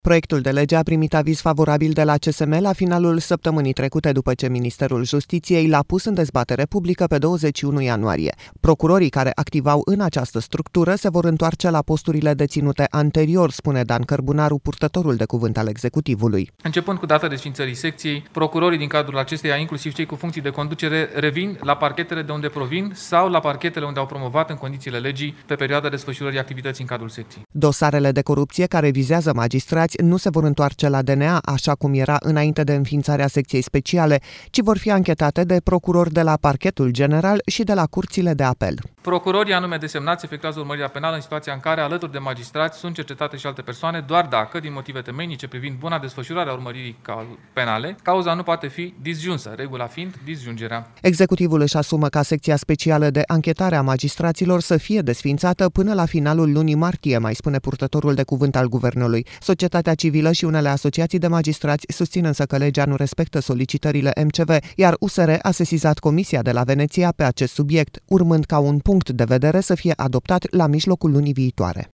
Proiectul de lege a primit aviz favorabil de la CSM la finalul săptămânii trecute, după ce Ministerul Justiției l-a pus în dezbatere publică pe 21 ianuarie. Procurorii care activau în această structură se vor întoarce la posturile deținute anterior, spune Dan Cărbunaru, purtătorul de cuvânt al executivului. Începând cu data desfințării secției, procurorii din cadrul acesteia, inclusiv cei cu funcții de conducere, revin la parchetele de unde provin sau la parchetele unde au promovat în condițiile legii pe perioada desfășurării activității în cadrul secției. Dosarele de corupție care vizează magistrați nu se vor întoarce la DNA, așa cum era înainte de înființarea secției speciale, ci vor fi anchetate de procurori de la Parchetul General și de la curțile de apel. Procurorii anume desemnați efectuează urmărirea penală în situația în care, alături de magistrați, sunt cercetate și alte persoane, doar dacă, din motive temeinice privind buna desfășurare a urmăririi penale, cauza nu poate fi disjunsă, regula fiind disjungerea. Executivul își asumă ca secția specială de anchetare a magistraților să fie desființată până la finalul lunii martie, mai spune purtătorul de cuvânt al guvernului. Societatea civilă și unele asociații de magistrați susțin însă că legea nu respectă solicitările MCV, iar USR a sesizat Comisia de la Veneția pe acest subiect, urmând ca un punct de vedere să fie adoptat la mijlocul lunii viitoare.